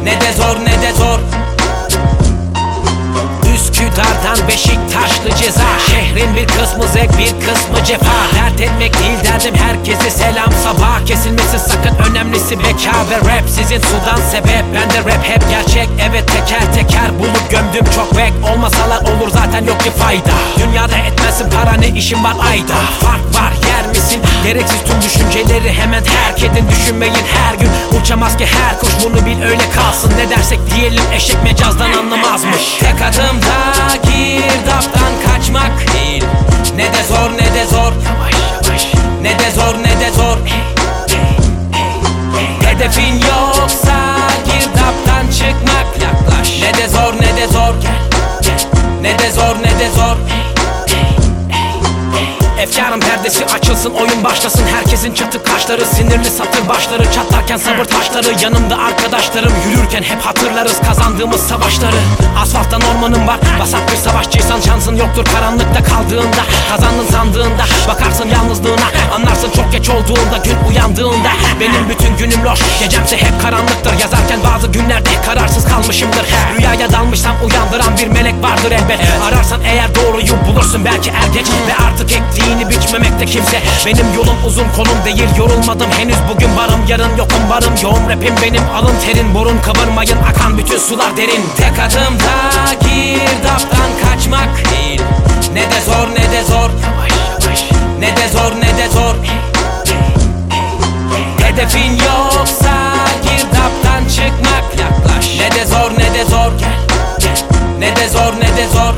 ne de zor ne de zor. Üsküdar'dan Beşiktaşlı ceza, şehrin bir kısmı zevk bir kısmı cefa. Dert etmek değil derdim herkese selam sabah. Kesilmesi sakın önemlisi beka ve rap sizin sudan sebep. Bende rap hep gerçek, evet teker teker bulup gömdüm çok bek. Olmasalar olur zaten yok ki fayda. Dünyada etmezsin para ne işin var ayda. Fark var yer misin? Gereksiz tüm düşünceleri hemen terk edin. Düşünmeyin her gün uçamaz ki her kuş, bunu bil öyle kalsın. Ne dersek diyelim eşek mecazdan anlamazmış. Tek adımda girdaptan kaçmak değil, ne de zor ne de zor. Ne de zor ne de zor. Hedefin yoksa girdaptan çıkmak yaklaş. Ne de zor ne de zor. Ne de zor ne de zor. Efkarın perdesi açılsın, oyun başlasın. Herkesin çatı kaşları, sinirli satır başları, çatlarken sabır taşları. Yanımda arkadaşlarım, yürürken hep hatırlarız kazandığımız savaşları. Asfalttan ormanın var, basak bir savaşçıysan şansın yoktur karanlıkta kaldığında. Kazandın sandığında, bakarsın yalnızlığına, anlarsın çok geç olduğunda, gün uyandığında. Benim bütün günüm loş, gecemse hep karanlıktır. Yazarken bazı günlerde kararsız kalmışımdır. Rüyaya dalmışsam uyandıran bir melek vardır elbet. Ararsan eğer doğruyu bulursun belki er geç. Ve artık ektiğini biçmemekte kimse. Benim yolum uzun, kolum değil, yorulmadım henüz. Bugün varım yarın yokum, varım yoğun rapim benim. Alın terin, burun kıvırmayın, akan bütün sular derin. Tek adımda girdaptan kaçmak değil, ne de zor ne de zor. Ne de zor ne de zor. Hedefin yoksa girdaptan çıkmak yaklaş. Ne de zor ne de zor. Ne de zor ne de zor.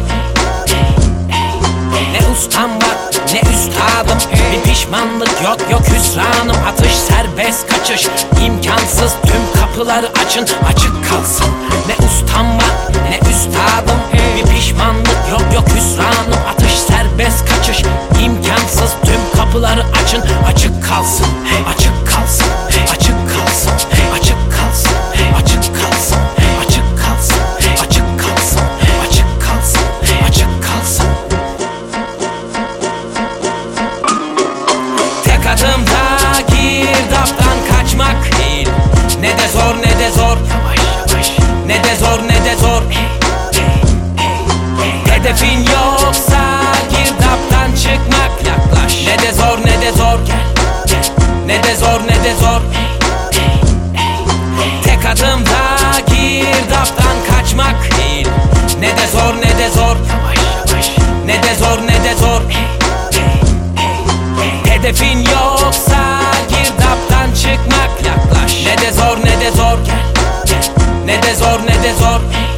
Ne ustam var ne üstadım, bir pişmanlık yok yok hüsranım. Atış serbest kaçış imkansız, tüm kapıları açın açık kalsın. Ne ustam var ne üstadım, bir pişmanlık yok yok hüsranım. Atış serbest kaçış imkansız, tüm kapıları açın açık kalsın. Açık kalsın, açık kalsın, açık kalsın, açık kalsın, açık kalsın, açık kalsın, açık kalsın, açık kalsın. Tek adımda girdaptan kaçmak değil, ne de zor ne de zor. Ne de zor ne de zor. Hedefin yoksa girdaptan çıkmak yaklaş. Ne de zor ne de zor. Ne de zor ne de zor. Tek adımda girdaptan kaçmak değil, ne de zor ne de zor. Ne de zor ne de zor. Hedefin yoksa girdaptan çıkmak yaklaş. Ne de zor ne de zor. Ne de zor ne de zor.